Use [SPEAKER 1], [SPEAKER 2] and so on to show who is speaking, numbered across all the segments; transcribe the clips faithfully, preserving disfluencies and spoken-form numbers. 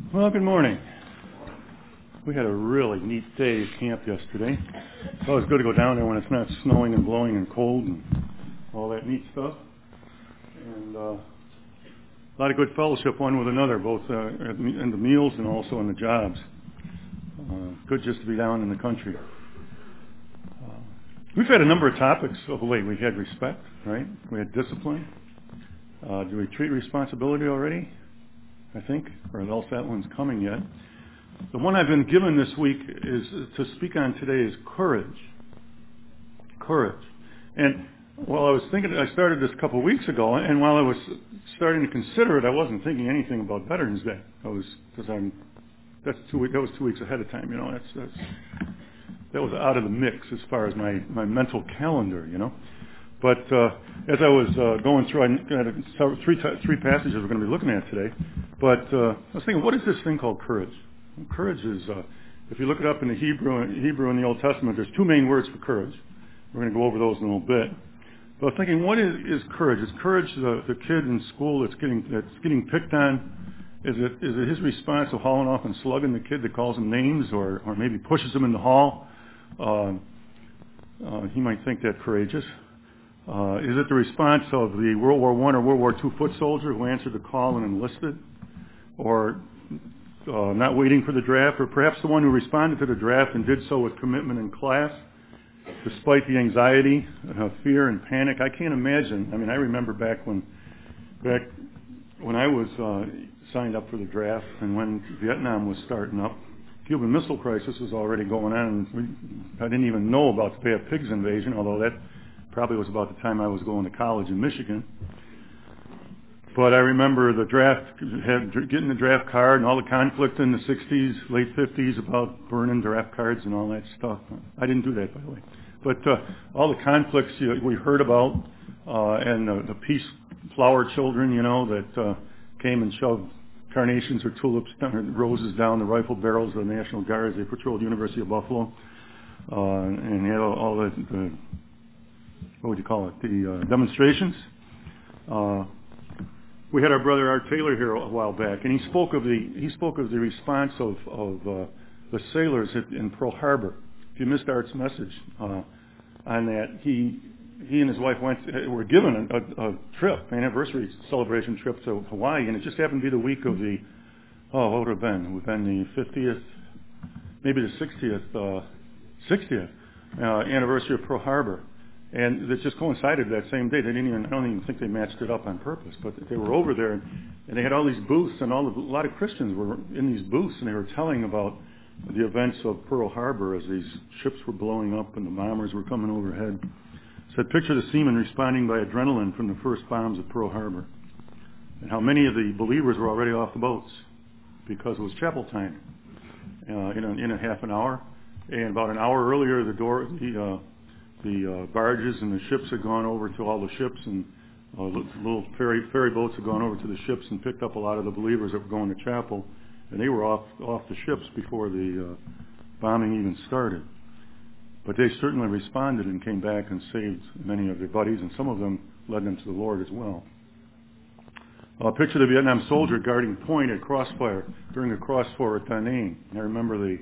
[SPEAKER 1] Well, good morning. We had a really neat day at camp yesterday. It's always good to go down there when it's not snowing and blowing and cold and all that neat stuff. And uh, a lot of good fellowship one with another, both uh, in the meals and also in the jobs. Uh, good just to be down in the country. Uh, we've had a number of topics of late. We had respect, right? We had discipline. Uh, do we treat responsibility already? I think, or else that one's coming yet. The one I've been given this week is to speak on today is courage. Courage. And while I was thinking, I started this a couple of weeks ago, and while I was starting to consider it, I wasn't thinking anything about Veterans Day. I was, because I'm, that's two weeks, that was two weeks ahead of time, you know, that's, that's, that was out of the mix as far as my, my mental calendar, you know. But uh, as I was uh, going through, I had a, three, three passages we're going to be looking at today. But uh, I was thinking, what is this thing called courage? Well, courage is, uh, if you look it up in the Hebrew, Hebrew in the Old Testament, there's two main words for courage. We're going to go over those in a little bit. But I was thinking, what is, is courage? Is courage the, the kid in school that's getting that's getting picked on? Is it is it his response to hauling off and slugging the kid that calls him names, or or maybe pushes him in the hall? Uh, uh, he might think that courageous. Uh, is it the response of the World War One or World War Two foot soldier who answered the call and enlisted? Or uh, not waiting for the draft? Or perhaps the one who responded to the draft and did so with commitment in class, despite the anxiety, uh, fear, and panic? I can't imagine. I mean, I remember back when back when I was uh, signed up for the draft and when Vietnam was starting up. Cuban Missile Crisis was already going on, and we, I didn't even know about the Bay of Pigs invasion, although that probably was about the time I was going to college in Michigan. But I remember the draft, had, getting the draft card and all the conflict in the sixties, late fifties about burning draft cards and all that stuff. I didn't do that, by the way. But uh, all the conflicts you know, we heard about, uh, and the, the peace flower children, you know, that uh, came and shoved carnations or tulips, or roses down the rifle barrels of the National Guard as they patrolled the University of Buffalo. Uh, and had all, all the, the what would you call it, the uh, demonstrations. Uh, we had our brother Art Taylor here a while back, and he spoke of the he spoke of the response of, of uh, the sailors at, in Pearl Harbor. If you missed Art's message uh, on that, he he and his wife went were given a, a, a trip, an anniversary celebration trip to Hawaii, and it just happened to be the week of the oh what would it have been? It would have been the fiftieth, maybe the sixtieth, uh, sixtieth uh, anniversary of Pearl Harbor. And it just coincided that same day. They didn't even, I don't even think they matched it up on purpose, but they were over there, and, and they had all these booths, and all of, a lot of Christians were in these booths, and they were telling about the events of Pearl Harbor as these ships were blowing up and the bombers were coming overhead. Said, picture the seamen responding by adrenaline from the first bombs of Pearl Harbor, and how many of the believers were already off the boats because it was chapel time uh, in, a, in a half an hour, and about an hour earlier, the door, the uh, The uh, barges and the ships had gone over to all the ships, and uh, little ferry ferry boats had gone over to the ships and picked up a lot of the believers that were going to chapel, and they were off off the ships before the uh, bombing even started. But they certainly responded and came back and saved many of their buddies, and some of them led them to the Lord as well. Uh, picture the Vietnam soldier guarding point at crossfire during a crossfire at Da Nang. I remember the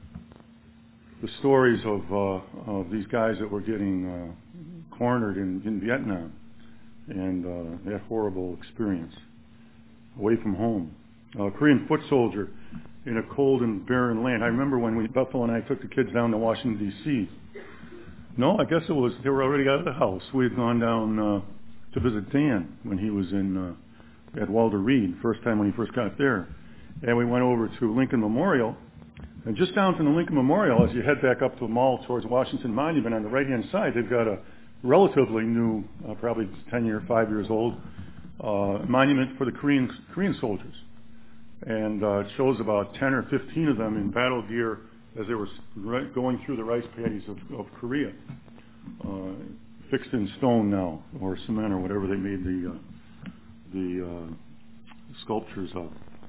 [SPEAKER 1] the stories of, uh, of these guys that were getting uh, cornered in, in Vietnam, and uh, that horrible experience away from home. A Korean foot soldier in a cold and barren land. I remember when we, Bethel and I took the kids down to Washington, D C No, I guess it was, they were already out of the house. We had gone down uh, to visit Dan when he was in uh, at Walter Reed, first time when he first got there. And we went over to Lincoln Memorial. And just down from the Lincoln Memorial, as you head back up to the mall towards Washington Monument, on the right-hand side, they've got a relatively new, uh, probably ten year, five years old, uh, monument for the Korean Korean soldiers. And uh, it shows about ten or fifteen of them in battle gear as they were going through the rice paddies of, of Korea, uh, fixed in stone now, or cement, or whatever they made the uh, the uh, sculptures of.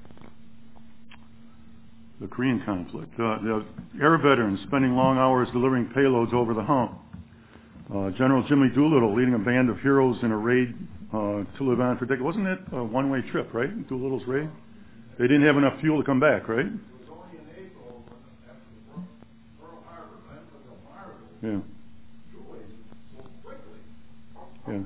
[SPEAKER 1] The Korean conflict. Uh, the Air veterans spending long hours delivering payloads over the hump. Uh, General Jimmy Doolittle leading a band of heroes in a raid uh, to Levant for decades. Wasn't it a one-way trip, right? Doolittle's raid? They didn't have enough fuel to come back, right? Yeah. Yeah.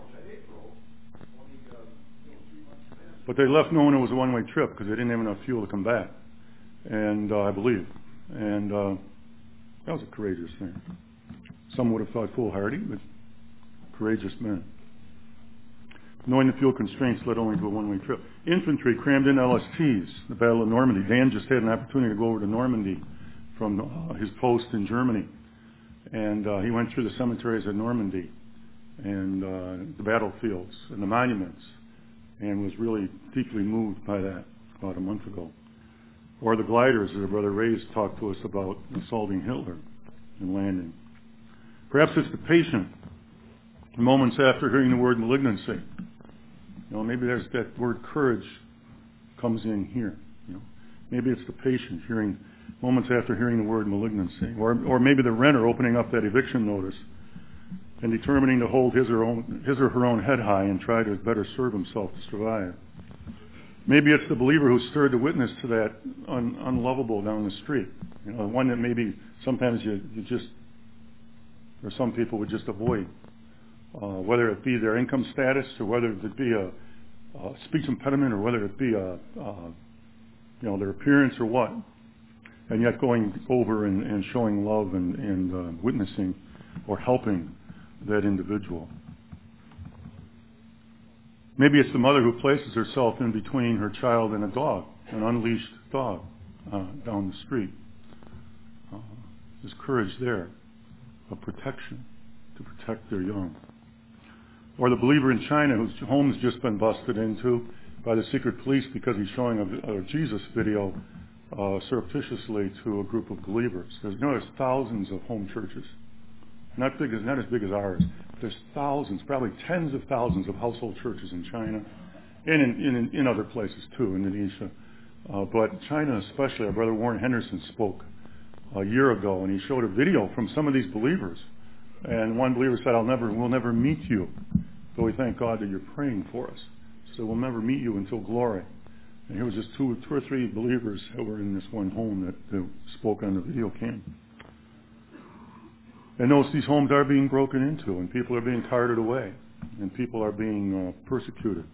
[SPEAKER 1] But they left knowing it was a one-way trip because they didn't have enough fuel to come back, and uh, I believe, and uh, that was a courageous thing. Some would have thought foolhardy, but courageous men. Knowing the fuel constraints led only to a one-way trip. Infantry crammed in L S Ts, the Battle of Normandy. Dan just had an opportunity to go over to Normandy from uh, his post in Germany, and uh, he went through the cemeteries at Normandy and uh, the battlefields and the monuments, and was really deeply moved by that about a month ago. Or the gliders that our brother Ray's talked to us about assaulting Hitler and landing. Perhaps it's the patient, moments after hearing the word malignancy. You know, maybe there's that word courage comes in here. You know, maybe it's the patient hearing moments after hearing the word malignancy, or or maybe the renter opening up that eviction notice and determining to hold his or own his or her own head high and try to better serve himself to survive. Maybe it's the believer who stirred the witness to that un, unlovable down the street. You know, one that maybe sometimes you you just, or some people would just avoid. Uh, whether it be their income status, or whether it be a, a speech impediment, or whether it be a, uh, you know, their appearance or what, and yet going over and, and showing love and, and uh, witnessing or helping that individual. Maybe it's the mother who places herself in between her child and a dog, an unleashed dog uh, down the street. Uh, there's courage there of protection to protect their young. Or the believer in China whose home's just been busted into by the secret police because he's showing a, a Jesus video uh, surreptitiously to a group of believers. There's, you know, there's thousands of home churches. Not big as not as big as ours. There's thousands, probably tens of thousands of household churches in China, and in, in, in other places too, Indonesia. Uh, but China especially, our brother Warren Henderson spoke a year ago, and he showed a video from some of these believers. And one believer said, "I'll never, we'll never meet you, but we thank God that you're praying for us. So we'll never meet you until glory." And here was just two, two or three believers that were in this one home that, that spoke on the video cam. And notice these homes are being broken into, and people are being carted away, and people are being uh, persecuted.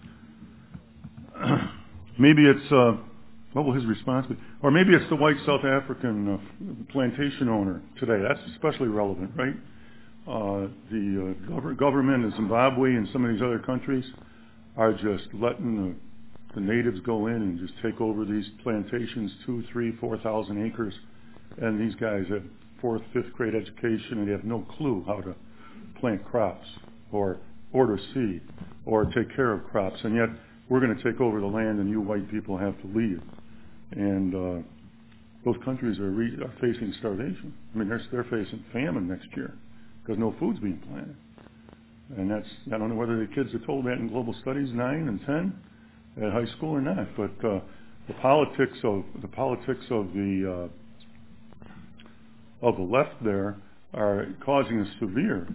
[SPEAKER 1] Maybe it's, uh, what will his response be? Or maybe it's the white South African uh, plantation owner today. That's especially relevant, right? Uh, the uh, gov- government in Zimbabwe and some of these other countries are just letting the, the natives go in and just take over these plantations, two, three, four thousand acres, and these guys have fourth, fifth grade education, and they have no clue how to plant crops or order seed or take care of crops, and yet we're going to take over the land, and you white people have to leave. And uh, those countries are, re- are facing starvation. I mean, they're they're facing famine next year because no food's being planted. And that's, I don't know whether the kids are told that in global studies nine and ten at high school or not, but uh, the politics of the politics of the uh, of the left there are causing a severe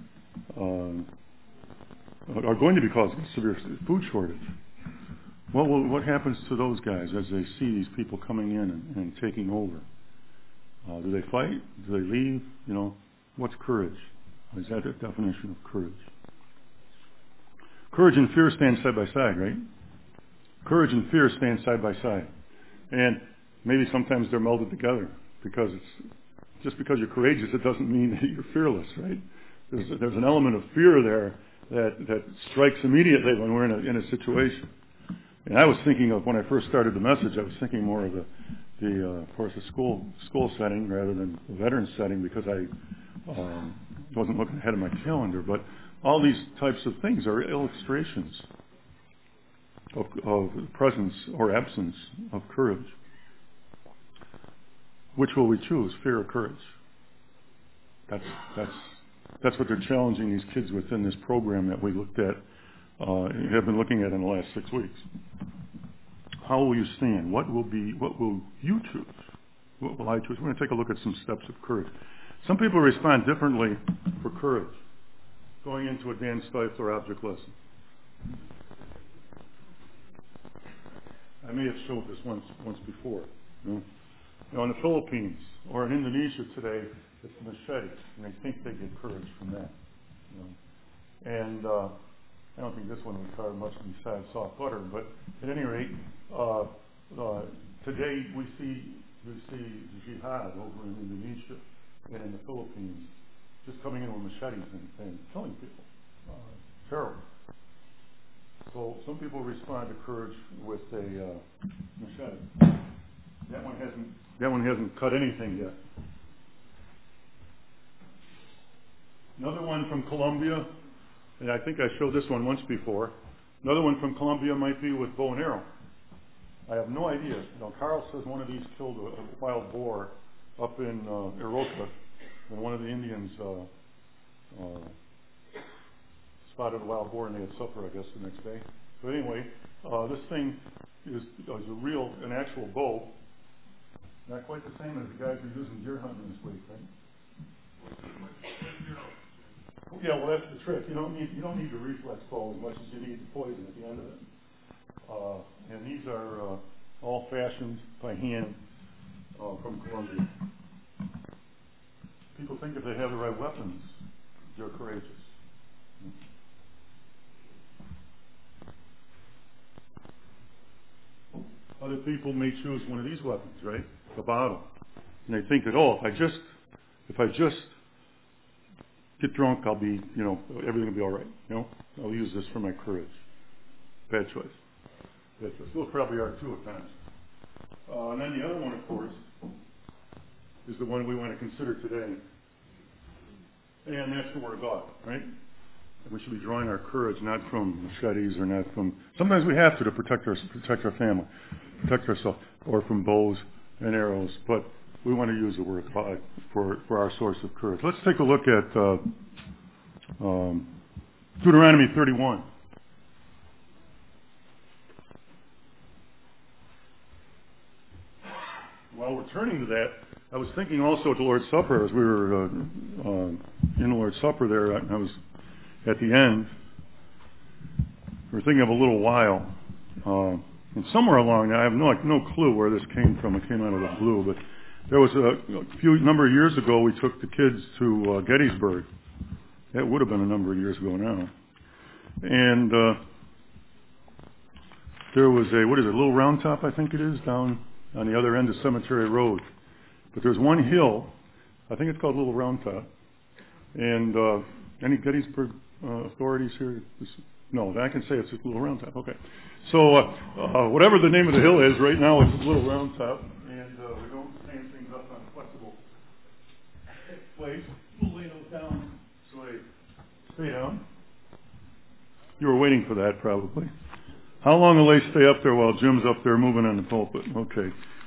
[SPEAKER 1] uh, are going to be causing a severe food shortage. Well, well, what happens to those guys as they see these people coming in and, and taking over? Uh, do they fight? Do they leave? You know, what's courage? Is that the definition of courage? Courage and fear stand side by side, right? Courage and fear stand side by side. And maybe sometimes they're melded together, because it's just because you're courageous, it doesn't mean that you're fearless, right? There's, there's an element of fear there that, that strikes immediately when we're in a, in a situation. And I was thinking of, when I first started the message, I was thinking more of the, the uh, of course, the school school setting rather than the veteran setting, because I um, wasn't looking ahead of my calendar. But all these types of things are illustrations of, of presence or absence of courage. Which will we choose, fear or courage? That's that's that's what they're challenging these kids within this program that we looked at, uh, have been looking at in the last six weeks. How will you stand? What will be? What will you choose? What will I choose? We're going to take a look at some steps of courage. Some people respond differently for courage. Going into a Dan Stifler object lesson. I may have showed this once once before. You know, you know in the Philippines or in Indonesia today, it's machetes, and they think they get courage from that. You know, and uh, I don't think this one would carve much besides soft butter. But at any rate, uh, uh, today we see we see jihad over in Indonesia and in the Philippines, just coming in with machetes and, and killing people. Uh, terrible. So some people respond to courage with a uh, machete. That one hasn't. That one hasn't cut anything yet. Another one from Colombia, and I think I showed this one once before. Another one from Colombia might be with bow and arrow. I have no idea. You know, Carl says one of these killed a, a wild boar up in uh, Iroca, and one of the Indians uh, uh, spotted a wild boar, and they had supper, I guess, the next day. But anyway, uh, this thing is, is a real, an actual bow. Not quite the same as the guys who are using deer hunting this week, right? Yeah, well, that's the trick. You don't need you don't need the reflex bow as much as you need the poison at the end of it. Uh, and these are uh, all fashioned by hand uh, from Colombia. People think if they have the right weapons, they're courageous. Other people may choose one of these weapons, right? The bottle. And they think that, oh, if I just, if I just get drunk, I'll be, you know, everything will be all right. You know, I'll use this for my courage. Bad choice. Bad choice. Those probably are too at times. Uh, and then the other one, of course, is the one we want to consider today. And that's the Word of God, right? And we should be drawing our courage not from machetes or not from, sometimes we have to to protect our, protect our family, protect ourselves, or from bows and arrows, but we want to use the Word of God for, for our source of courage. Let's take a look at uh, um, Deuteronomy thirty-one. While we're turning to that, I was thinking also at the Lord's Supper, as we were uh, uh, in the Lord's Supper there, I was at the end, we were thinking of a little while. Uh, and somewhere along there, I have no, no clue where this came from. It came out of the blue, but there was a, a few number of years ago, we took the kids to uh, Gettysburg. That would have been a number of years ago now. And uh, there was a, what is it, Little Round Top, I think it is, down on the other end of Cemetery Road. But there's one hill, I think it's called Little Round Top. And uh, any Gettysburg uh, authorities here? No, I can say it's just Little Round Top. Okay. So uh, uh, whatever the name of the hill is, right now it's Little Round Top. And uh, we don't stand things up on a flexible place. We'll lay those down so they stay down. You were waiting for that probably. How long will they stay up there while Jim's up there moving on the pulpit? Okay.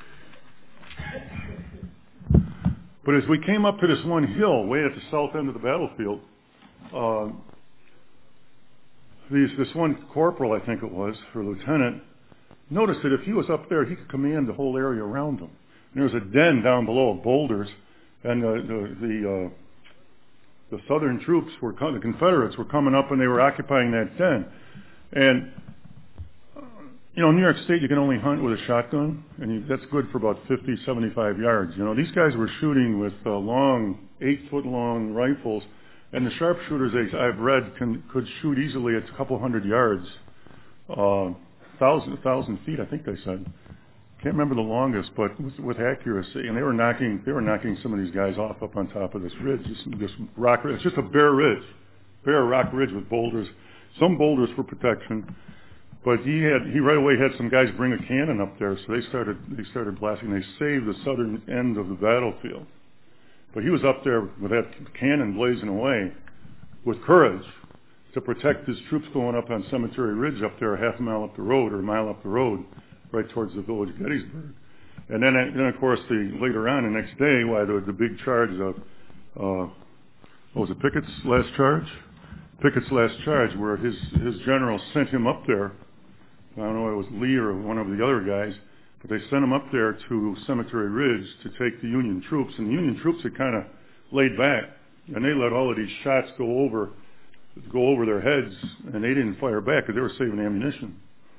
[SPEAKER 1] But as we came up to this one hill way at the south end of the battlefield, uh, these, this one corporal, I think it was, or lieutenant, noticed that if he was up there, he could command the whole area around him. And there was a den down below of boulders, and the the, the, uh, the Southern troops were the Confederates were coming up, and they were occupying that den. And you know, in New York State, you can only hunt with a shotgun, and you, that's good for about fifty, seventy-five yards. You know, these guys were shooting with uh, long, eight-foot-long rifles, and the sharpshooters, they, I've read, can, could shoot easily at a couple hundred yards, uh, thousand, thousand feet, I think they said. Can't remember the longest, but with, with accuracy. And they were knocking, they were knocking some of these guys off up on top of this ridge, this, this rock ridge. It's just a bare ridge, bare rock ridge with boulders. Some boulders for protection. But he had he right away had some guys bring a cannon up there, so they started they started blasting. They saved the southern end of the battlefield. But he was up there with that cannon blazing away, with courage, to protect his troops going up on Cemetery Ridge up there, a half a mile up the road or a mile up the road, right towards the village of Gettysburg. And then, then of course, the later on the next day, why the the big charge of uh, what was it, Pickett's last charge? Pickett's last charge, where his his general sent him up there. I don't know if it was Lee or one of the other guys, but they sent him up there to Cemetery Ridge to take the Union troops. And the Union troops had kind of laid back, and they let all of these shots go over, go over their heads, and they didn't fire back because they were saving ammunition.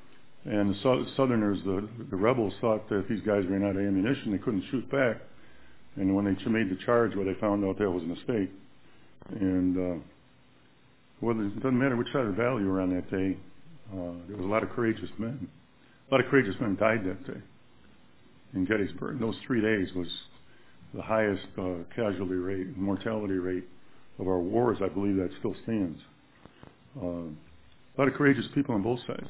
[SPEAKER 1] And the so- Southerners, the, the rebels, thought that if these guys ran out of ammunition, they couldn't shoot back. And when they made the charge, well, they found out that was a mistake. And uh, well, it doesn't matter which side of the valley you were on that day. Uh, there was a lot of courageous men. A lot of courageous men died that day in Gettysburg. Those three days was the highest uh, casualty rate, mortality rate of our wars. I believe that still stands. Uh, a lot of courageous people on both sides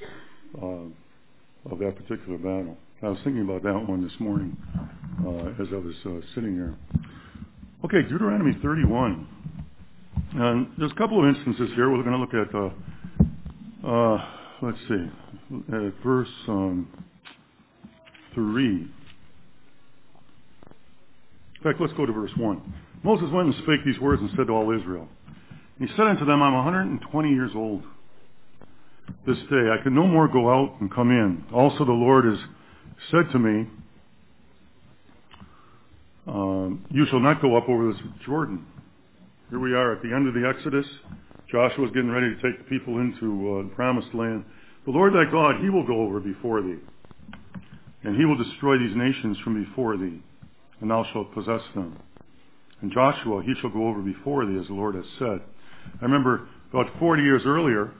[SPEAKER 1] uh, of that particular battle. I was thinking about that one this morning uh, as I was uh, sitting there. Okay, Deuteronomy thirty-one. And there's a couple of instances here. We're going to look at, uh, uh, let's see, at verse um, three. In fact, let's go to verse one. Moses went and spake these words and said to all Israel, and he said unto them, I'm one hundred twenty years old this day. I can no more go out and come in. Also the Lord has said to me, um, you shall not go up over this Jordan. Here we are at the end of the Exodus. Joshua's getting ready to take the people into uh, the promised land. The Lord thy God, he will go over before thee, and he will destroy these nations from before thee, and thou shalt possess them. And Joshua, he shall go over before thee, as the Lord has said. I remember about forty years earlier,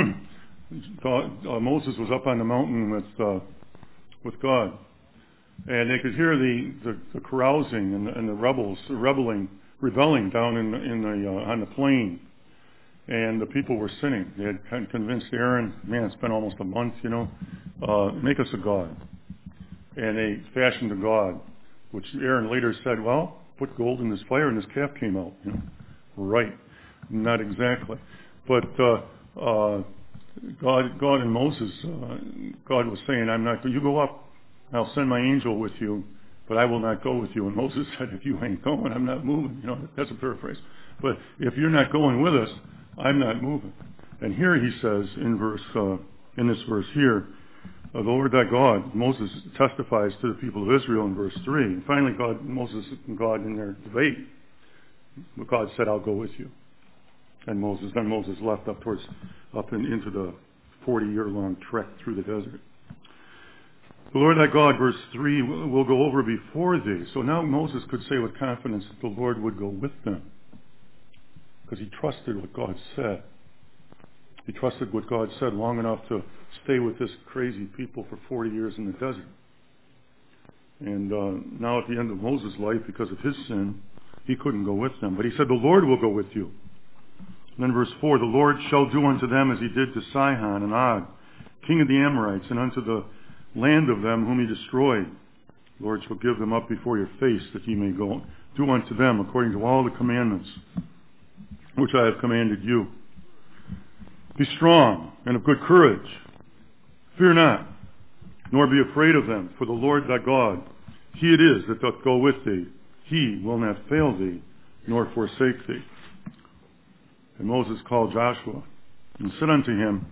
[SPEAKER 1] uh, Moses was up on the mountain with uh, with God, and they could hear the, the, the carousing and the, and the rebels, the rebelling, rebelling down in the, in the uh, on the plain, and the people were sinning. They had con- convinced Aaron, man, it's been almost a month, you know, uh, make us a god, and they fashioned a god, which Aaron later said, well, put gold in this fire and this calf came out. You know, right? Not exactly, but uh, uh, God, God and Moses, uh, God was saying, I'm not. You go up. I'll send my angel with you, but I will not go with you. And Moses said, if you ain't going, I'm not moving. You know, that's a paraphrase. But if you're not going with us, I'm not moving. And here he says in verse, uh, in this verse here, uh, the Lord thy God, Moses testifies to the people of Israel in verse three. And finally, God, Moses and God in their debate, God said, I'll go with you. And Moses, then Moses left up towards, up in, into the forty-year-long trek through the desert. The Lord thy God, verse three, will go over before thee. So now Moses could say with confidence that the Lord would go with them, because he trusted what God said. He trusted what God said long enough to stay with this crazy people for forty years in the desert. And uh, now at the end of Moses' life, because of his sin, he couldn't go with them. But he said, the Lord will go with you. And then verse four, the Lord shall do unto them as he did to Sihon and Og, king of the Amorites, and unto the land of them whom he destroyed. The Lord shall give them up before your face, that ye may go do unto them according to all the commandments which I have commanded you. Be strong and of good courage. Fear not, nor be afraid of them, for the Lord thy God, he it is that doth go with thee. He will not fail thee, nor forsake thee. And Moses called Joshua and said unto him,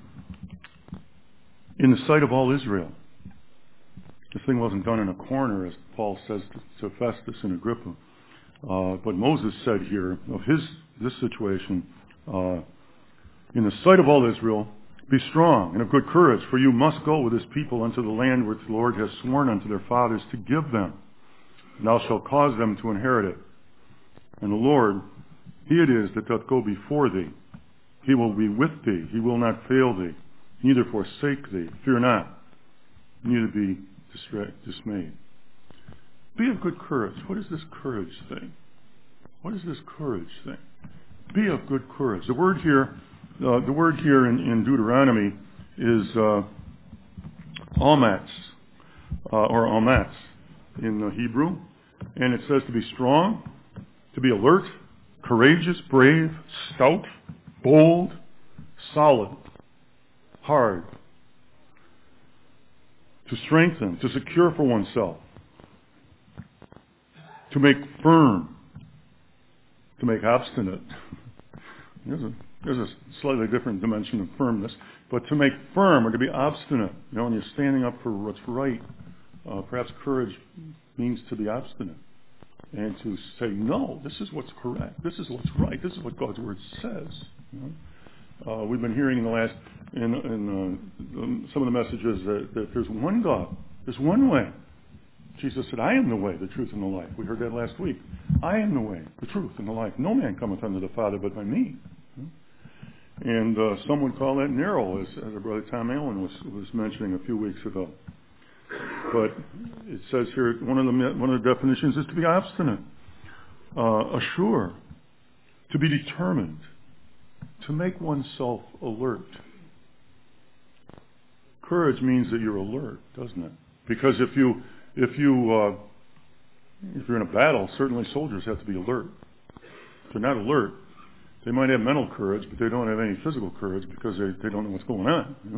[SPEAKER 1] in the sight of all Israel. This thing wasn't done in a corner, as Paul says to, to Festus and Agrippa. Uh, but Moses said here of his this situation, uh, in the sight of all Israel, be strong and of good courage, for you must go with this people unto the land which the Lord has sworn unto their fathers to give them. And thou shalt cause them to inherit it. And the Lord, he it is that doth go before thee. He will be with thee. He will not fail thee, neither forsake thee. Fear not, neither be dismayed. Be of good courage. What is this courage thing? What is this courage thing? Be of good courage. The word here, uh, the word here in, in Deuteronomy is uh, almatz, uh, or almatz in the Hebrew, and it says to be strong, to be alert, courageous, brave, stout, bold, solid, hard, to strengthen, to secure for oneself, to make firm, to make obstinate. There's a, there's a slightly different dimension of firmness, but to make firm or to be obstinate, you know, when you're standing up for what's right, uh, perhaps courage means to be obstinate and to say, no, this is what's correct, this is what's right, this is what God's Word says. You know? uh, we've been hearing in the last in, in uh, some of the messages that, that there's one God, there's one way. Jesus said, I am the way, the truth, and the life. We heard that last week. I am the way, the truth, and the life. No man cometh unto the Father but by me. And uh, some would call that narrow, as, as our brother Tom Allen was, was mentioning a few weeks ago. But it says here, one of the one of the definitions is to be obstinate, uh, assure, to be determined, to make oneself alert. Courage means that you're alert, doesn't it? Because if you if you uh, if you're in a battle, certainly soldiers have to be alert. If they're not alert, they might have mental courage, but they don't have any physical courage because they, they don't know what's going on. You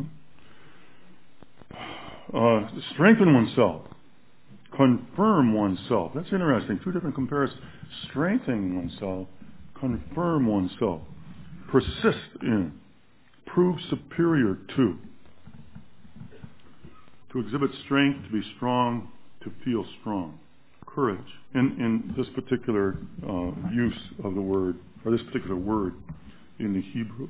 [SPEAKER 1] know? uh, strengthen oneself. Confirm oneself. That's interesting. Two different comparisons. Strengthen oneself. Confirm oneself. Persist in. Prove superior to. To exhibit strength, to be strong, to feel strong. Courage. In, in this particular uh, use of the word, or this particular word in the Hebrew.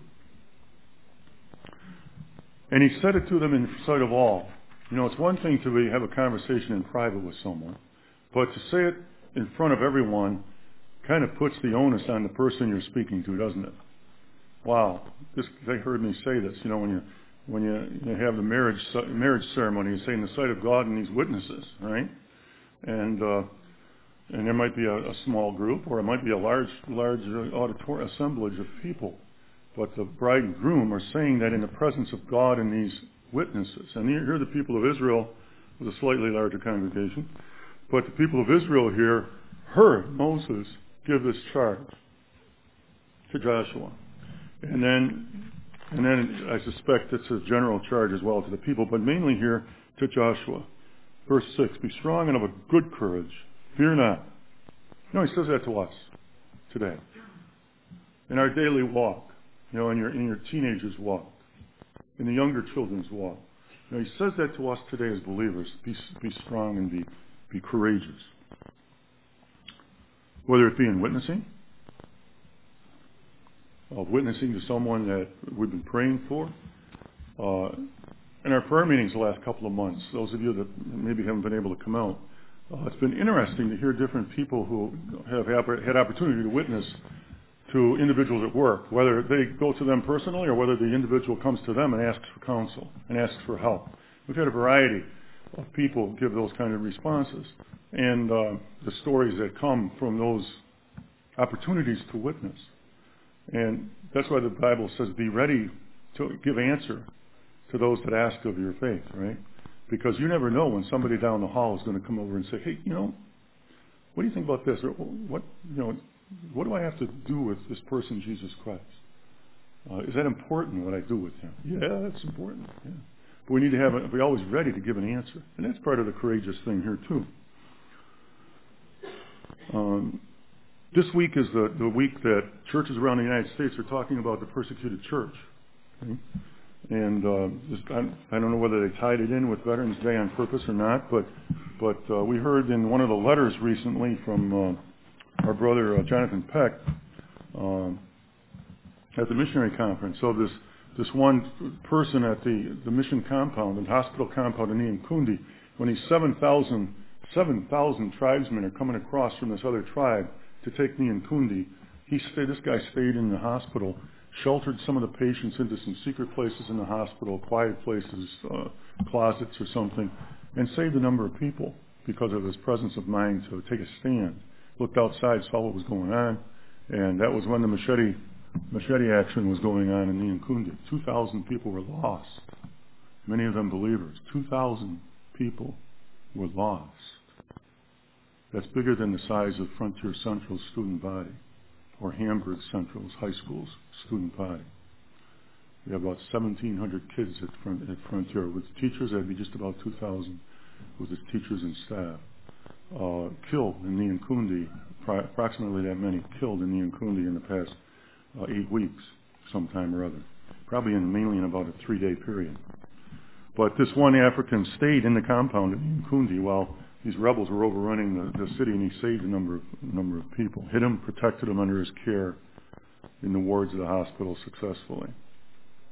[SPEAKER 1] And he said it to them in sight of all. You know, it's one thing to be, have a conversation in private with someone, but to say it in front of everyone kind of puts the onus on the person you're speaking to, doesn't it? Wow, this, they heard me say this. You know, when you when you, you have the marriage marriage ceremony, you say in the sight of God and these witnesses, right? And uh, and there might be a, a small group, or it might be a large large auditorium assemblage of people. But the bride and groom are saying that in the presence of God and these witnesses. And here are the people of Israel with a slightly larger congregation. But the people of Israel here heard Moses give this charge to Joshua. And then, and then I suspect it's a general charge as well to the people, but mainly here to Joshua. Verse six, be strong and of a good courage. Fear not. You know, he says that to us today. In our daily walk. You know, in your in your teenagers' walk, in the younger children's walk. You know, he says that to us today as believers. Be be strong and be be courageous. Whether it be in witnessing, of witnessing to someone that we've been praying for. Uh, in our prayer meetings the last couple of months, those of you that maybe haven't been able to come out, uh, it's been interesting to hear different people who have had opportunity to witness to individuals at work, whether they go to them personally or whether the individual comes to them and asks for counsel and asks for help. We've had a variety of people give those kind of responses. And uh, the stories that come from those opportunities to witness. And that's why the Bible says be ready to give answer to those that ask of your faith, right? Because you never know when somebody down the hall is going to come over and say, hey, you know, what do you think about this? Or what, you know, what do I have to do with this person, Jesus Christ? Uh, is that important, what I do with him? Yeah, that's important. Yeah. But we need to have, a, be always ready to give an answer. And that's part of the courageous thing here, too. Um, this week is the, the week that churches around the United States are talking about the persecuted church. Okay? And uh, this, I, I don't know whether they tied it in with Veterans Day on purpose or not, but, but uh, we heard in one of the letters recently from... Uh, our brother uh, Jonathan Peck um, at the missionary conference. So this this one person at the, the mission compound, the hospital compound in Nyankundi, when these seven thousand tribesmen are coming across from this other tribe to take Nyankundi, he stayed, this guy stayed in the hospital, sheltered some of the patients into some secret places in the hospital, quiet places, uh, closets or something, and saved a number of people because of his presence of mind to take a stand. Looked outside, saw what was going on, and that was when the machete machete action was going on in Nyankundi. two thousand people were lost, many of them believers. two thousand people were lost. That's bigger than the size of Frontier Central's student body, or Hamburg Central's high school's student body. We have about seventeen hundred kids at, front, at Frontier. With teachers, that'd be just about two thousand with its teachers and staff. Uh, killed in Nyankundi, approximately that many killed in Nyankundi in the past uh, eight weeks, sometime or other. Probably in, mainly in about a three-day period. But this one African stayed in the compound in Nyankundi while these rebels were overrunning the, the city, and he saved a number of a number of people, hid him, protected him under his care in the wards of the hospital successfully.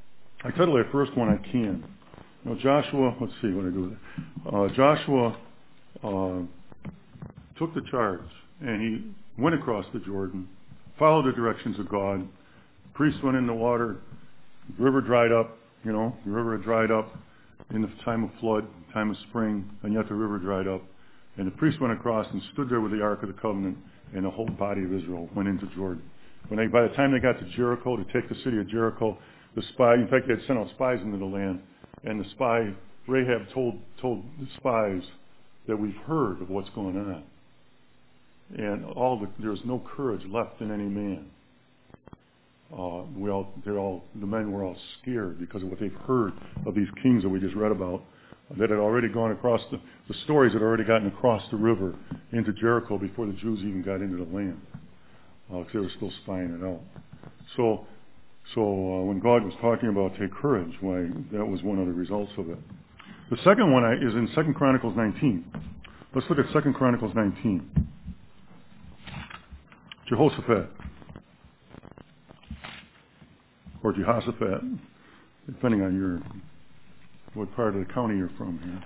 [SPEAKER 1] I titled that first one, I Can. Now Joshua, let's see what I do with it. Uh, Joshua uh, took the charge, and he went across the Jordan, followed the directions of God. The priests went in the water, the river dried up, you know, the river had dried up in the time of flood, time of spring, and yet the river dried up. And the priests went across and stood there with the Ark of the Covenant, and the whole body of Israel went into Jordan. When they, by the time they got to Jericho, to take the city of Jericho, the spy, in fact, they had sent out spies into the land, and the spy, Rahab, told told the spies that we've heard of what's going on. And all the, there's no courage left in any man. Uh, we all, they're all, the men were all scared because of what they've heard of these kings that we just read about, that had already gone across the, the stories had already gotten across the river into Jericho before the Jews even got into the land, because uh, they were still spying it out. So, so uh, when God was talking about take courage, why, that was one of the results of it. The second one is in Second Chronicles nineteen. Let's look at Second Chronicles nineteen. Jehoshaphat. Or Jehoshaphat, depending on your what part of the county you're from here.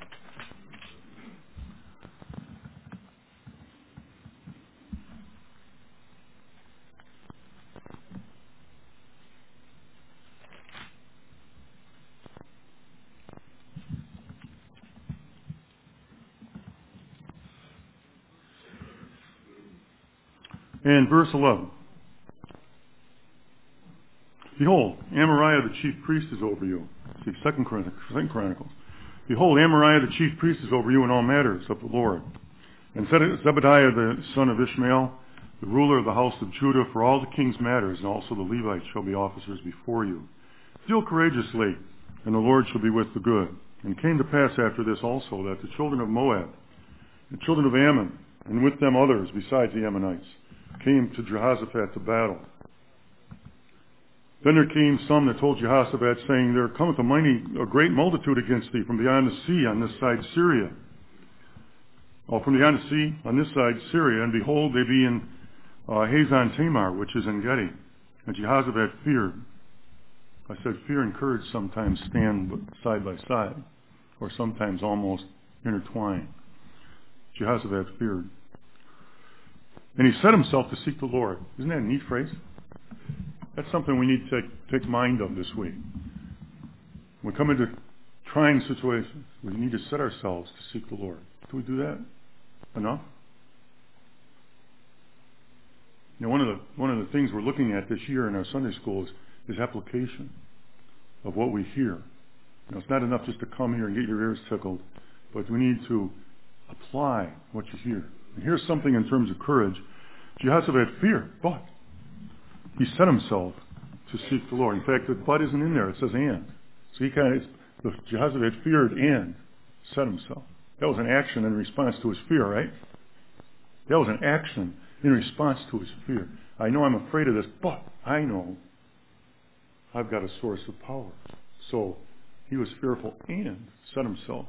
[SPEAKER 1] And verse eleven. Behold, Amariah the chief priest is over you. See, Second Chronicles. Behold, Amariah the chief priest is over you in all matters of the Lord. And Zebediah the son of Ishmael, the ruler of the house of Judah, for all the king's matters, and also the Levites shall be officers before you. Deal courageously, and the Lord shall be with the good. And it came to pass after this also that the children of Moab, the children of Ammon, and with them others besides the Ammonites, came to Jehoshaphat to battle. Then there came some that told Jehoshaphat, saying, There cometh a mighty, a great multitude against thee from beyond the sea on this side Syria. Oh, from beyond the sea on this side Syria, and behold, they be in uh, Hazon Tamar, which is in Gedi. And Jehoshaphat feared. I said fear and courage sometimes stand side by side, or sometimes almost intertwined. Jehoshaphat feared. And he set himself to seek the Lord. Isn't that a neat phrase? That's something we need to take, take mind of this week. When we come into trying situations, we need to set ourselves to seek the Lord. Do we do that enough? You know, one of the one of the things we're looking at this year in our Sunday schools is application of what we hear. You know, it's not enough just to come here and get your ears tickled, but we need to apply what you hear. And here's something in terms of courage. Jehoshaphat feared, but he set himself to seek the Lord. In fact, the but isn't in there. It says and. So he kind of, Jehoshaphat feared and set himself. That was an action in response to his fear, right? That was an action in response to his fear. I know I'm afraid of this, but I know I've got a source of power. So he was fearful and set himself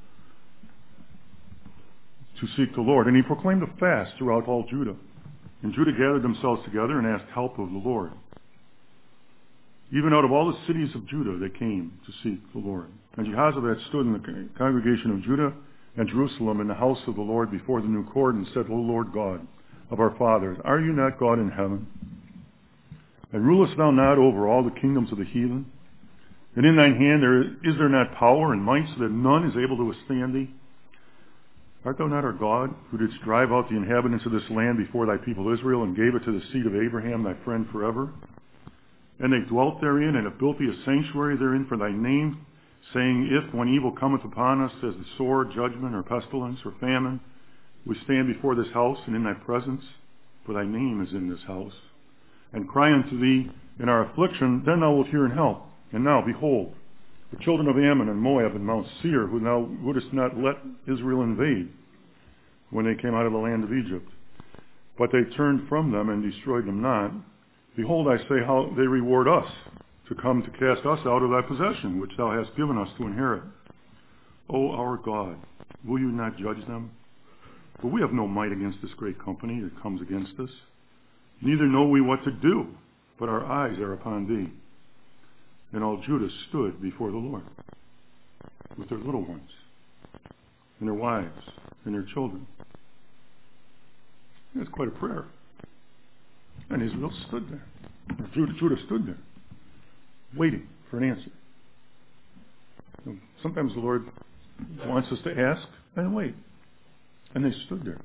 [SPEAKER 1] to seek the Lord. And he proclaimed a fast throughout all Judah. And Judah gathered themselves together and asked help of the Lord. Even out of all the cities of Judah they came to seek the Lord. And Jehoshaphat stood in the congregation of Judah and Jerusalem in the house of the Lord before the new court and said, O Lord God of our fathers, are you not God in heaven? And rulest thou not over all the kingdoms of the heathen? And in thine hand there is there not power and might, so that none is able to withstand thee? Art thou not our God, who didst drive out the inhabitants of this land before thy people Israel, and gave it to the seed of Abraham thy friend forever? And they dwelt therein, and have built thee a sanctuary therein for thy name, saying, If when evil cometh upon us, as the sword, judgment, or pestilence, or famine, we stand before this house and in thy presence, for thy name is in this house, and cry unto thee in our affliction, then thou wilt hear and help. And now, behold, the children of Ammon and Moab and Mount Seir, who thou wouldest not let Israel invade when they came out of the land of Egypt. But they turned from them and destroyed them not. Behold, I say how they reward us, to come to cast us out of thy possession, which thou hast given us to inherit. O our God, will you not judge them? For we have no might against this great company that comes against us. Neither know we what to do, but our eyes are upon thee. and all Judah stood before the Lord with their little ones and their wives and their children. That's quite a prayer. And Israel stood there. Judah, Judah stood there, waiting for an answer. And sometimes the Lord wants us to ask and wait. And they stood there.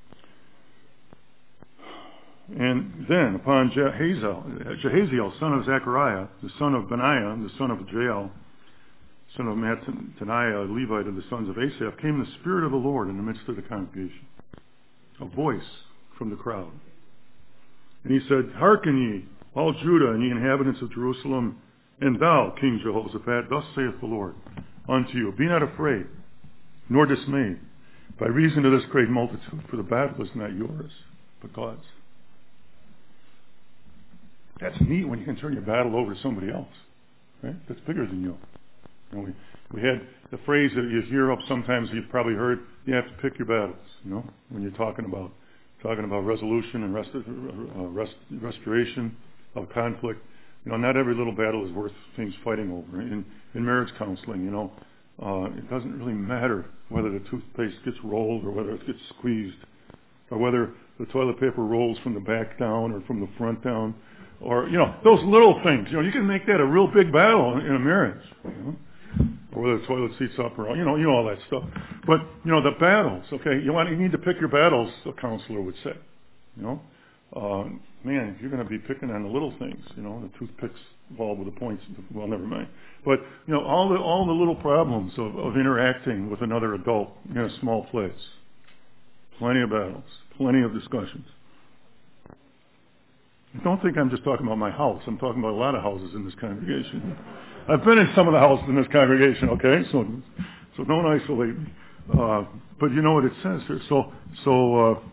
[SPEAKER 1] And then upon Jehaziel, Jehaziel, son of Zechariah, the son of Benaiah, the son of Jael, son of Mattaniah, a Levite of the sons of Asaph, came the Spirit of the Lord in the midst of the congregation, a voice from the crowd. And he said, Hearken ye, all Judah and ye inhabitants of Jerusalem, and thou, King Jehoshaphat, thus saith the Lord unto you, be not afraid, nor dismayed, by reason of this great multitude, for the battle is not yours, but God's. That's neat when you can turn your battle over to somebody else, right? That's bigger than you. You know, we, we had the phrase that you hear up sometimes, you've probably heard, you have to pick your battles, you know, when you're talking about talking about resolution and rest, uh, rest, restoration of conflict. You know, not every little battle is worth things fighting over. In, in marriage counseling, you know, uh, it doesn't really matter whether the toothpaste gets rolled or whether it gets squeezed, or whether the toilet paper rolls from the back down or from the front down, or, you know, those little things. You know, you can make that a real big battle in a marriage, you know, or whether the toilet seat's up or, you know, you know all that stuff. But, you know, the battles, okay, you want, you need to pick your battles, a counselor would say, you know. Uh, man, if you're going to be picking on the little things, you know, the toothpicks ball with the points, well, never mind. But, you know, all the all the little problems of, of interacting with another adult in a small place. Plenty of battles, plenty of discussions. Don't think I'm just talking about my house. I'm talking about a lot of houses in this congregation. I've been in some of the houses in this congregation, okay? So so don't isolate me. Uh, but you know what it says here. So, so uh,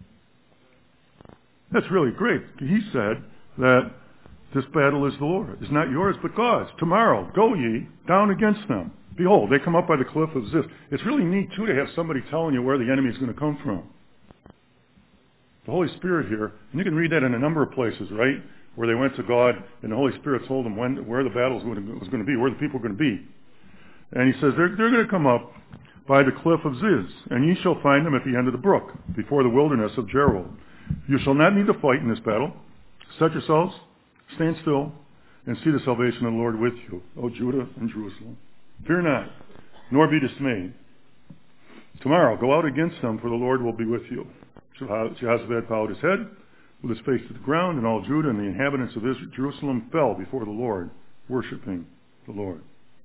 [SPEAKER 1] that's really great. He said that this battle is the Lord. It's not yours, but God's. Tomorrow, go ye down against them. Behold, they come up by the cliff of Ziz. It's really neat, too, to have somebody telling you where the enemy is going to come from. The Holy Spirit here, and you can read that in a number of places, right? Where they went to God, and the Holy Spirit told them when, where the battle was going to be, where the people were going to be. And he says, they're, they're going to come up by the cliff of Ziz, and ye shall find them at the end of the brook, before the wilderness of Jeruel. You shall not need to fight in this battle. Set yourselves, stand still, and see the salvation of the Lord with you, O Judah and Jerusalem. Fear not, nor be dismayed. Tomorrow go out against them, for the Lord will be with you. Jehoshaphat bowed his head with his face to the ground, and all Judah and the inhabitants of Israel, Jerusalem fell before the Lord, worshiping the Lord.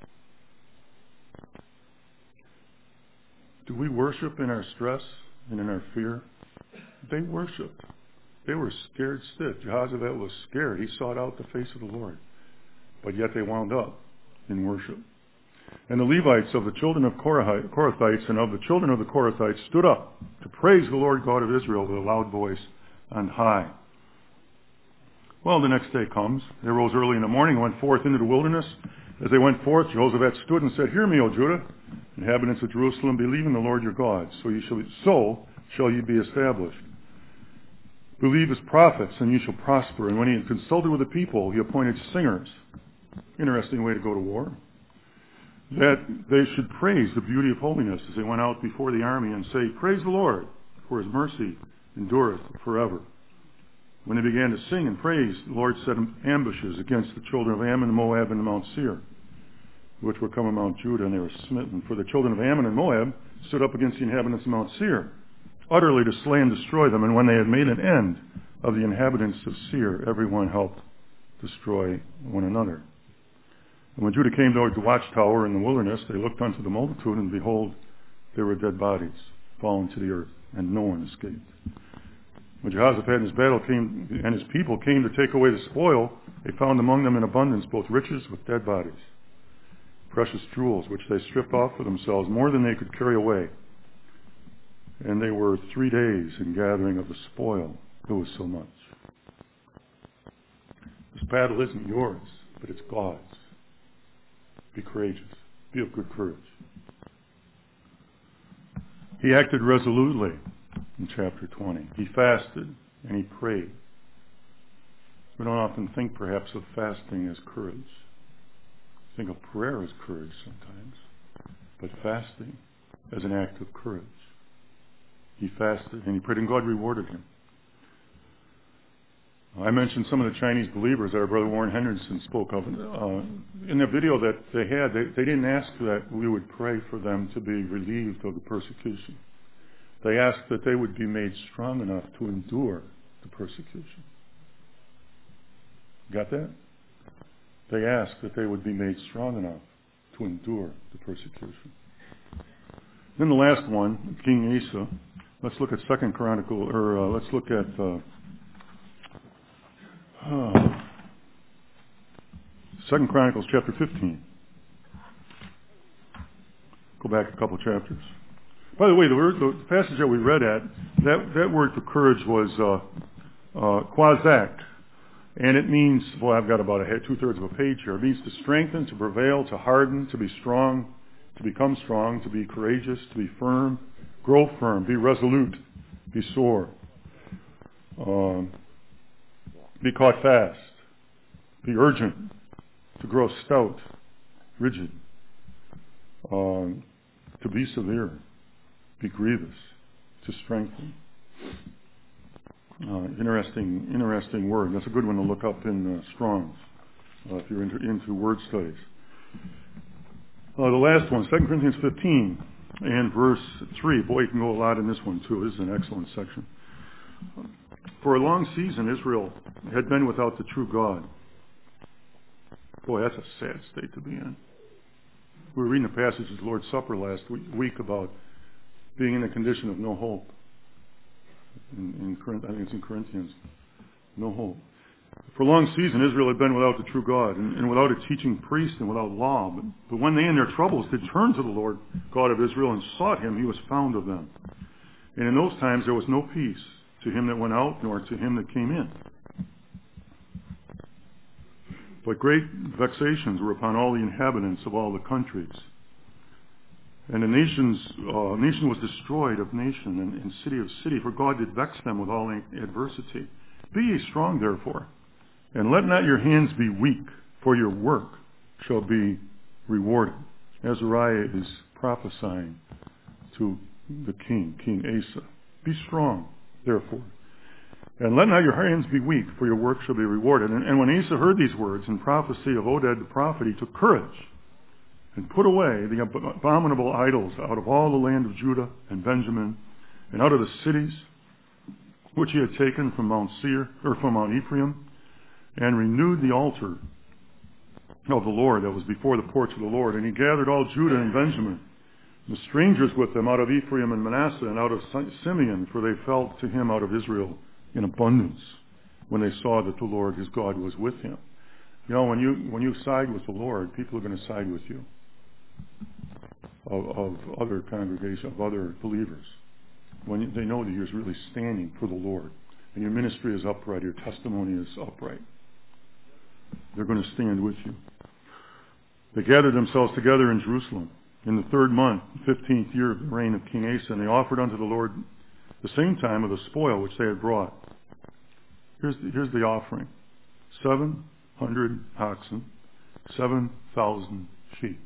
[SPEAKER 1] Do we worship in our stress and in our fear? They worshiped. They were scared stiff. Jehoshaphat was scared. He sought out the face of the Lord. But yet they wound up in worship. And the Levites of the children of Korathites and of the children of the Korathites stood up to praise the Lord God of Israel with a loud voice on high. Well, the next day comes. They rose early in the morning and went forth into the wilderness. As they went forth, Jehoshaphat stood and said, Hear me, O Judah, inhabitants of Jerusalem, believe in the Lord your God, so you shall, so shall ye be established. Believe his prophets, and you shall prosper. And when he had consulted with the people, he appointed singers. Interesting way to go to war. That they should praise the beauty of holiness as they went out before the army and say, Praise the Lord, for his mercy endureth forever. When they began to sing and praise, the Lord set ambushes against the children of Ammon and Moab and Mount Seir, which were come of Mount Judah, and they were smitten. For the children of Ammon and Moab stood up against the inhabitants of Mount Seir, utterly to slay and destroy them. And when they had made an end of the inhabitants of Seir, everyone helped destroy one another. And when Judah came toward the watchtower in the wilderness, they looked unto the multitude, and behold, there were dead bodies fallen to the earth, and no one escaped. When Jehoshaphat and his battle came, and his people came to take away the spoil, they found among them in abundance both riches with dead bodies, precious jewels, which they stripped off for themselves, more than they could carry away. And they were three days in gathering of the spoil. It was so much. This battle isn't yours, but it's God's. Be courageous. Be of good courage. He acted resolutely in chapter twenty. He fasted and he prayed. We don't often think perhaps of fasting as courage. think of prayer as courage sometimes, but fasting as an act of courage. He fasted and he prayed, and God rewarded him. I mentioned some of the Chinese believers that our brother Warren Henderson spoke of. Uh, in the video that they had, they, they didn't ask that we would pray for them to be relieved of the persecution. They asked that they would be made strong enough to endure the persecution. Got that? They asked that they would be made strong enough to endure the persecution. Then the last one, King Asa. Let's look at Second Chronicle, or uh, let's look at uh, uh, Second Chronicles chapter fifteen. Go back a couple chapters. By the way, the, word, the passage that we read at, that, that word for courage was uh, uh, quazak. And it means, well, I've got about a head, two-thirds of a page here. It means to strengthen, to prevail, to harden, to be strong, to become strong, to be courageous, to be firm, grow firm, be resolute, be sore, um, be caught fast, be urgent, to grow stout, rigid, um, to be severe, be grievous, to strengthen. Uh, interesting, interesting word. That's a good one to look up in uh, Strong's uh, if you're into, into word studies. Uh, the last one, Second Corinthians fifteen and verse three. Boy, you can go a lot in this one too. This is an excellent section. For a long season, Israel had been without the true God. Boy, that's a sad state to be in. We were reading the passage of the Lord's Supper last week about being in a condition of no hope. In, in I think it's in Corinthians. No hope. For a long season, Israel had been without the true God and, and without a teaching priest and without law. But, but when they in their troubles did turn to the Lord God of Israel and sought him, he was found of them. And in those times there was no peace to him that went out, nor to him that came in. But great vexations were upon all the inhabitants of all the countries. And the nations, uh, nation was destroyed of nation, and, and city of city, for God did vex them with all adversity. Be ye strong, therefore, and let not your hands be weak, for your work shall be rewarded. Azariah is prophesying to the king, King Asa. Be strong, therefore, and let not your hands be weak, for your work shall be rewarded. And, and when Asa heard these words in prophecy of Oded the prophet, he took courage and put away the abominable idols out of all the land of Judah and Benjamin, and out of the cities which he had taken from Mount Seir, or from Mount Ephraim, and renewed the altar of the Lord that was before the porch of the Lord. And he gathered all Judah and Benjamin, and the strangers with them out of Ephraim and Manasseh, and out of Simeon, for they fell to him out of Israel in abundance, when they saw that the Lord his God was with him. You know, when you when you side with the Lord, people are going to side with you. Of, of other congregations, of other believers, when you, they know that you're really standing for the Lord, and your ministry is upright, your testimony is upright, they're going to stand with you. They gathered themselves together in Jerusalem in the third month, fifteenth year of the reign of King Asa, and they offered unto the Lord the same time of the spoil which they had brought. Here's the, here's the offering: seven hundred oxen, seven thousand sheep.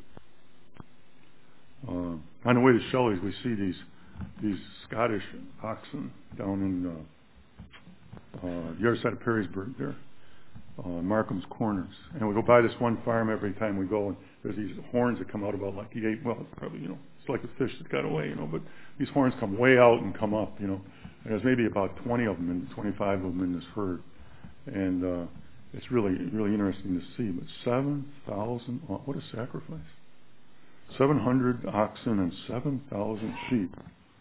[SPEAKER 1] Uh, on the way to Shelley's, we see these these Scottish oxen down in uh, uh, the other side of Perrysburg there, uh, Markham's Corners. And we go by this one farm every time we go, and there's these horns that come out about like the eight, well, it's probably, you know, it's like a fish that got away, you know, but these horns come way out and come up, you know. And there's maybe about twenty of them, and twenty-five of them in this herd. And uh, it's really, really interesting to see. But seven thousand, oh, what a sacrifice. seven hundred oxen and seven thousand sheep.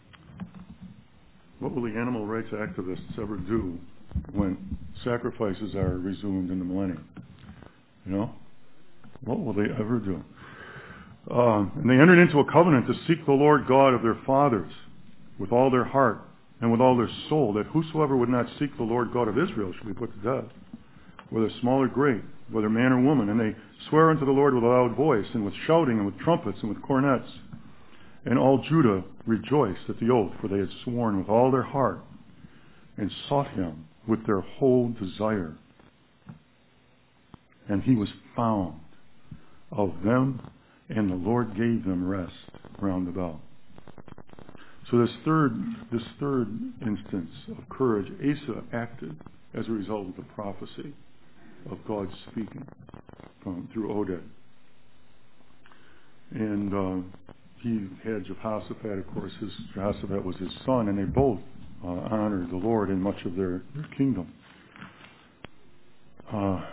[SPEAKER 1] What will the animal rights activists ever do when sacrifices are resumed in the millennium? You know? What will they ever do? Uh, and they entered into a covenant to seek the Lord God of their fathers with all their heart and with all their soul, that whosoever would not seek the Lord God of Israel should be put to death, whether small or great, whether man or woman. And they swear unto the Lord with a loud voice, and with shouting, and with trumpets, and with cornets. And all Judah rejoiced at the oath, for they had sworn with all their heart, and sought him with their whole desire. And he was found of them, and the Lord gave them rest round about. So this third, this third instance of courage, Asa acted as a result of the prophecy of God speaking from, through Oded. And uh, he had Jehoshaphat, of course. His, Jehoshaphat was his son, and they both uh, honored the Lord in much of their, their kingdom. Uh,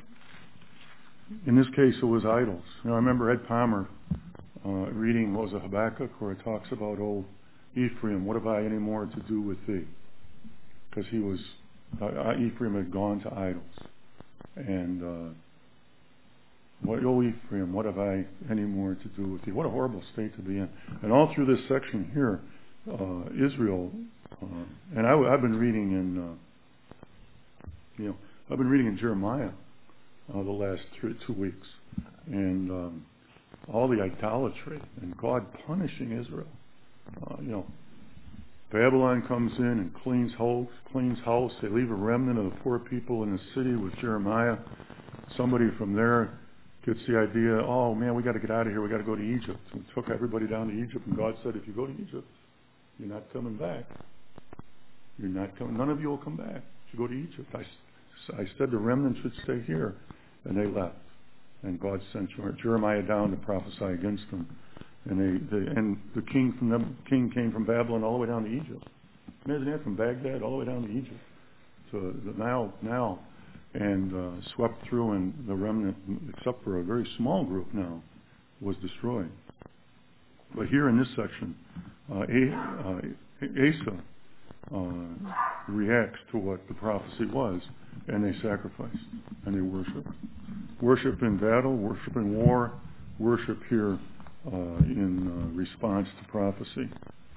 [SPEAKER 1] in this case, it was idols. You know, I remember Ed Palmer uh, reading, what was it, Habakkuk, where it talks about, oh, Ephraim, what have I any more to do with thee? Because he was, uh, Ephraim had gone to idols. And, uh, what, oh, Ephraim, what have I any more to do with thee? What a horrible state to be in. And all through this section here, uh, Israel, uh, and I, I've been reading in, uh, you know, I've been reading in Jeremiah uh, the last three, two weeks, and um, all the idolatry and God punishing Israel. Uh, you know, Babylon comes in and cleans house, cleans house. They leave a remnant of the poor people in the city with Jeremiah. Somebody from there gets the idea, oh man, we got to get out of here. We got to go to Egypt. And took everybody down to Egypt, and God said, if you go to Egypt, you're not coming back. You're not coming. None of you will come back. If you go to Egypt, I, I said the remnant should stay here, and they left. And God sent Jeremiah down to prophesy against them. And they, they and the king from the king came from Babylon all the way down to Egypt. Imagine that, from Baghdad all the way down to Egypt, to the now now, and uh, swept through, and the remnant, except for a very small group now, was destroyed. But here in this section, uh, Asa uh, reacts to what the prophecy was, and they sacrificed and they worship. Worship in battle, worship in war, worship here uh, in uh, response to prophecy.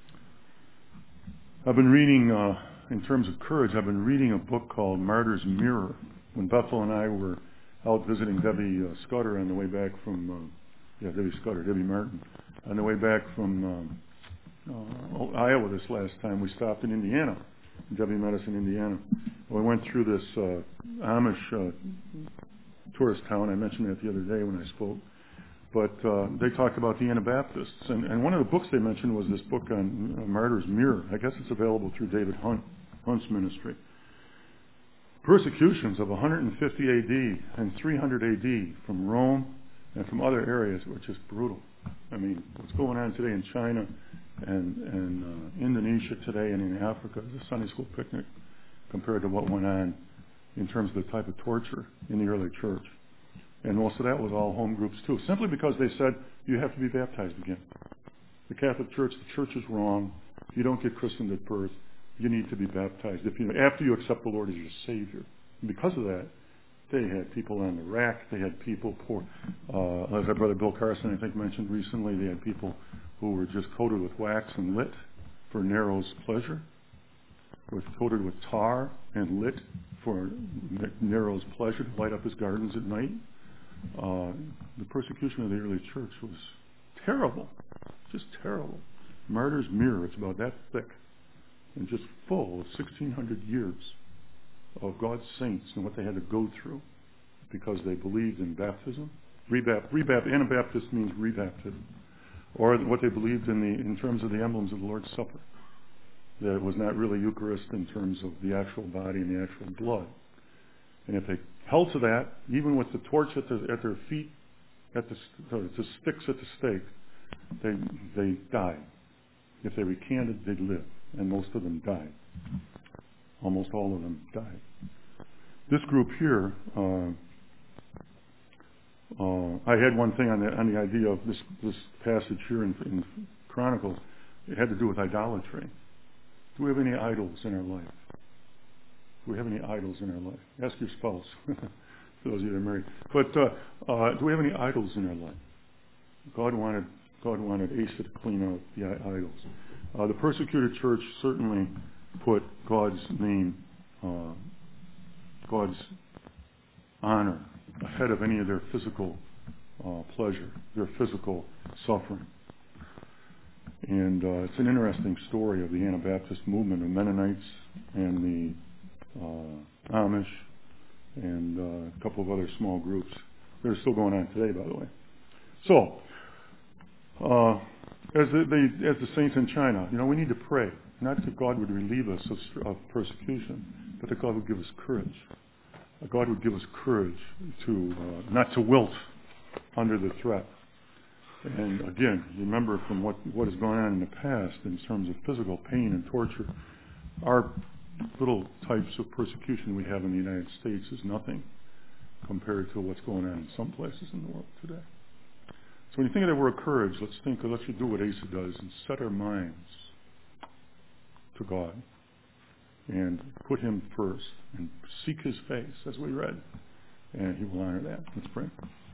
[SPEAKER 1] I've been reading, uh, in terms of courage, I've been reading a book called Martyr's Mirror. When Bethel and I were out visiting Debbie uh, Scudder on the way back from, uh, yeah, Debbie Scudder, Debbie Martin, on the way back from um, uh, Iowa this last time, we stopped in Indiana. Debbie met us in Indiana. We went through this uh, Amish uh, tourist town. I mentioned that the other day when I spoke. But uh, they talked about the Anabaptists. And, and one of the books they mentioned was this book on uh, Martyr's Mirror. I guess it's available through David Hunt, Hunt's ministry. Persecutions of one hundred fifty A D and three hundred A D from Rome and from other areas were just brutal. I mean, what's going on today in China and, and uh, Indonesia today and in Africa is a Sunday school picnic compared to what went on in terms of the type of torture in the early church. And most of that was all home groups too, simply because they said you have to be baptized again. The Catholic Church, the church is wrong. You don't get christened at birth. You need to be baptized if you after you accept the Lord as your Savior. And because of that, they had people on the rack. They had people poor, uh, as our brother Bill Carson I think mentioned recently. They had people who were just coated with wax and lit for Nero's pleasure, with coated with tar and lit for Nero's pleasure to light up his gardens at night. Uh, the persecution of the early church was terrible, just terrible. Martyr's Mirror, it's about that thick and just full of sixteen hundred years of God's saints and what they had to go through because they believed in baptism. Rebap- rebap- Anabaptist means rebaptism, or what they believed in the in terms of the emblems of the Lord's Supper. That it was not really Eucharist in terms of the actual body and the actual blood. And if they held to that, even with the torch at, the, at their feet, at the, the sticks at the stake, they they died. If they recanted, they'd live, and most of them died. Almost all of them died. This group here, uh, uh, I had one thing on the on the idea of this this passage here in, in Chronicles. It had to do with idolatry. Do we have any idols in our life? Do we have any idols in our life? Ask your spouse, for those of you that are married. But uh, uh, do we have any idols in our life? God wanted God wanted Asa to clean out the idols. Uh, the persecuted church certainly put God's name, uh, God's honor, ahead of any of their physical uh, pleasure, their physical suffering. And uh, it's an interesting story of the Anabaptist movement, the Mennonites and the uh, Amish and uh, a couple of other small groups. They're still going on today, by the way. So, uh, as the, the as the saints in China, you know, we need to pray, not that God would relieve us of, of persecution, but that God would give us courage. That God would give us courage to uh, not to wilt under the threat. And again, remember from what what has gone on in the past in terms of physical pain and torture, our little types of persecution we have in the United States is nothing compared to what's going on in some places in the world today. So when you think of that word courage, let's think, let's do what Asa does and set our minds to God and put Him first and seek His face, as we read, and He will honor that. Let's pray.